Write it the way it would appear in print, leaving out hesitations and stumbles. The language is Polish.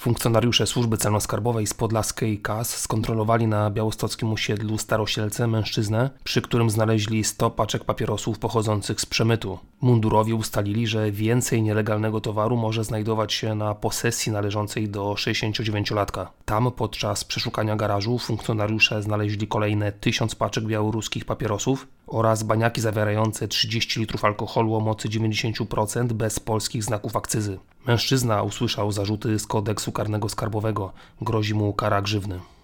Funkcjonariusze służby celno-skarbowej z podlaskiej KAS skontrolowali na białostockim osiedlu Starosielce mężczyznę, przy którym znaleźli 100 paczek papierosów pochodzących z przemytu. Mundurowi ustalili, że więcej nielegalnego towaru może znajdować się na posesji należącej do 69-latka. Tam podczas przeszukania garażu funkcjonariusze znaleźli kolejne 1000 paczek białoruskich papierosów oraz baniaki zawierające 30 litrów alkoholu o mocy 90% bez polskich znaków akcyzy. Mężczyzna usłyszał zarzuty z kodeksu karnego skarbowego. Grozi mu kara grzywny.